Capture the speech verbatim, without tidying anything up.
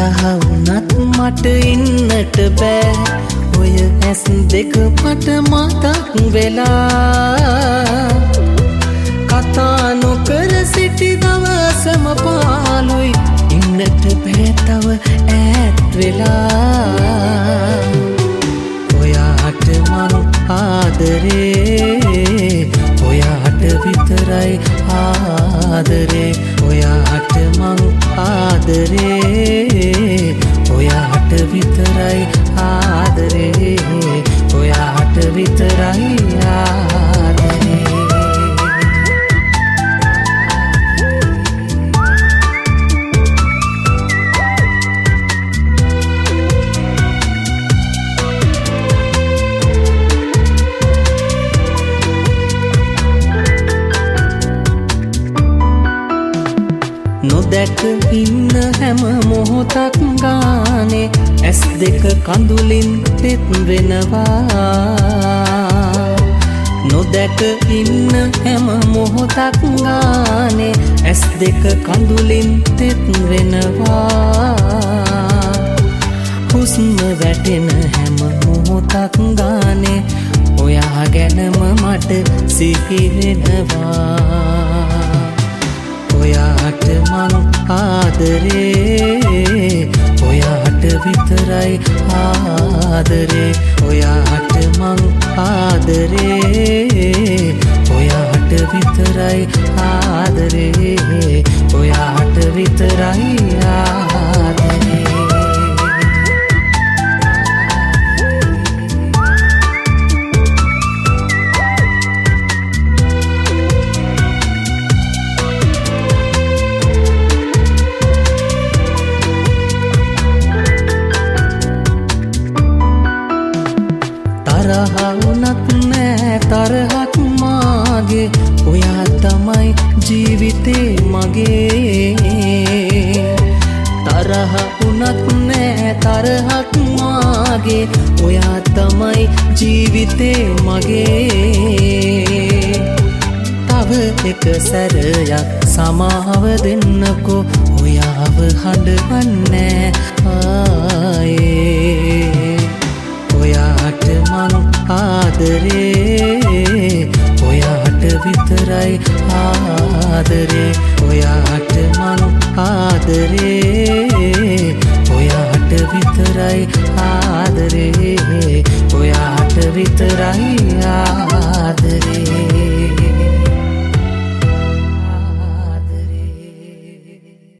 තරහ වුණත් මට ඉන්නට බෑ ඔය ඇස් දෙක මට මතක් වෙලා කතා නොකර සිටි දවසම පාළුයි ඉන්නට බෑ තව ඈත් වෙලා ඔයාට මං ආදරේ ඔයාට විතරයි ආදරේ ඔයාට මං ආදරේ ඔයාට විතරයි ආදරේ ඔයාට විතරයි ආදරේ නොදැක ඉන්න හැම මොහොතක් ගානේ ඇස් දෙක කඳුලින් තෙත් වෙනවා නොදැක ඉන්න හැම මොහොතක් ගානේ ඇස් දෙක කඳුලින් තෙත් වෙනවා හුස්ම වැටෙන හැම මොහොතක් ගානේ ඔයා ගැනම මට සිහි වෙනවා ඔයාට මං ආදරේ ඔයාට විතරයි ආදරේ ඔයාට මං ආදරේ ඔයාට විතරයි ආදරේ ඔයාට විතරයි ආදරේ තරහ වුණත් නෑ තරහක් මාගේ ඔයා තමයි ජීවිතේ මගේ තරහ වුණත් නෑ තරහක් මාගේ ඔයා තමයි ජීවිතේ මගේ තව එක සැරයක් සමාව දෙන්නකෝ ඔයාව හඬවන්නේ ආයේ ඔයාට මං ආදරේ ඔයාට විතරයි ආදරේ ඔයාට මං ආදරේ ඔයාට විතරයි ආදරේ ඔයාට විතරයි ආදරේ